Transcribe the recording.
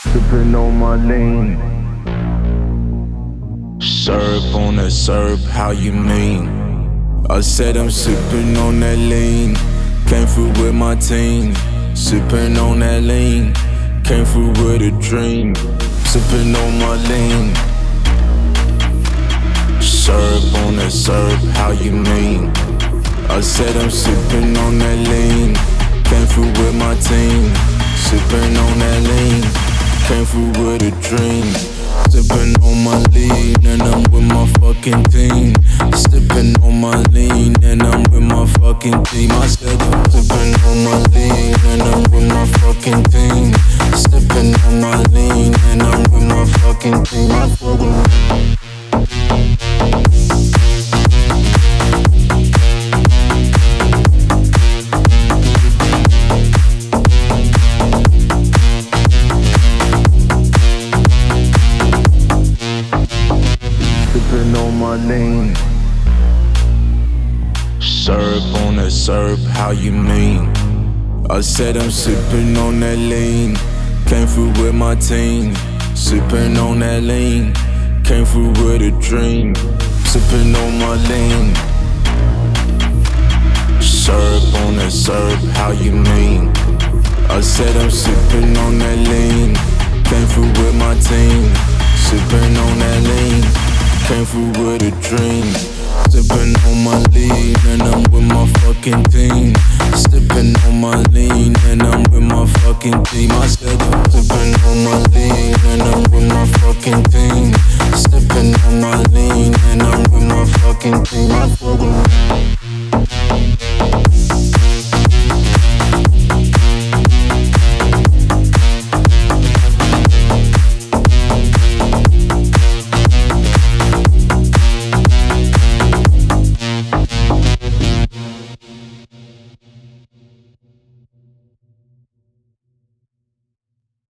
Sipping on my lean. Syrup on that syrup, how you mean? I said I'm sipping on that lean. Came through with my team. Sipping on that lean. Came through with a dream. Sipping on my lean. Syrup on that syrup, how you mean? I said I'm sipping on that lean. Came through with my team. Sipping on that lean. Came through with a dream. Sipping on my lean and I'm with my fucking team. Sipping on my lean and I'm with my fucking team. I said I'm sipping on my lean and I'm with my fucking team. Sipping on my lean and I'm with my fucking team. I said I'm Sipping on my lean. syrup on that syrup, how you mean? I said I'm sipping on that lean. Came through with my team. Sipping on that lean. Came through with a dream. Sipping on my lean. Syrup on that syrup, how you mean? I said I'm sipping on that lean. Came through with my team. Sipping on that lean. Came through with a dream. Sipping on my lean and I'm with my fucking team. Sipping on my lean and I'm with my fucking team. I said I'm sipping on my lean and I'm with my fucking team. Sipping on my lean and I'm with my fucking team. I said I'm